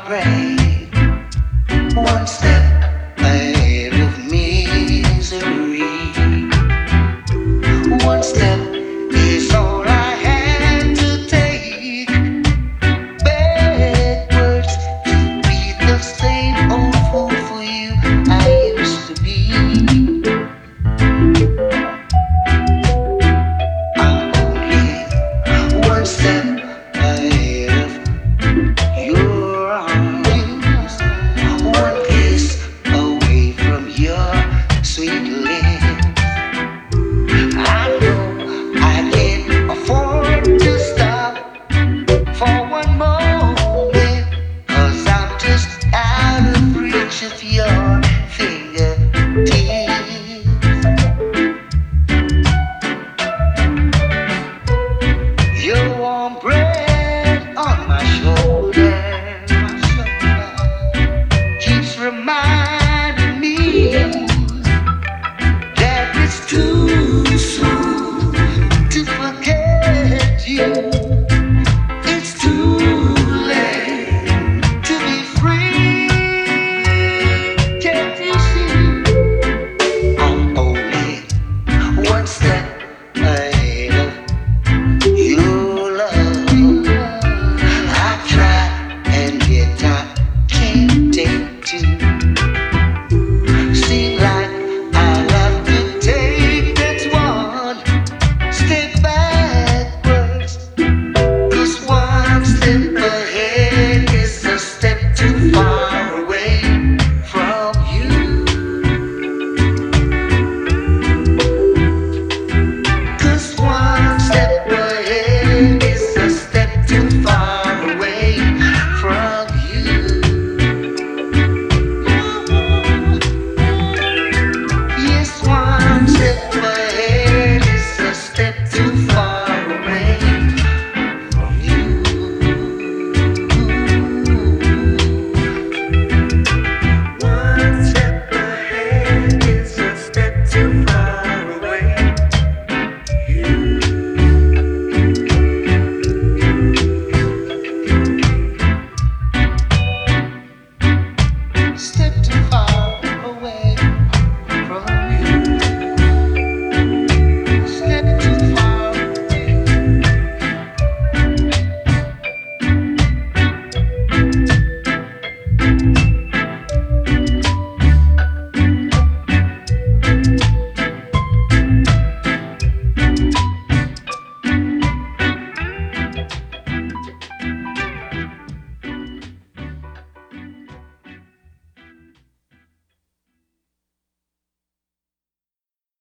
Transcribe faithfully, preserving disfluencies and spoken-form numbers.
brave, one step ahead of misery. One step is all I had to take. Backwards to be the same old fool for you I used to be. I'm only one step ahead of your arms, one kiss away from your sweet lips. I know I can't afford to stop for one moment, 'cause I'm just out of reach of your fingertips. Your warm breath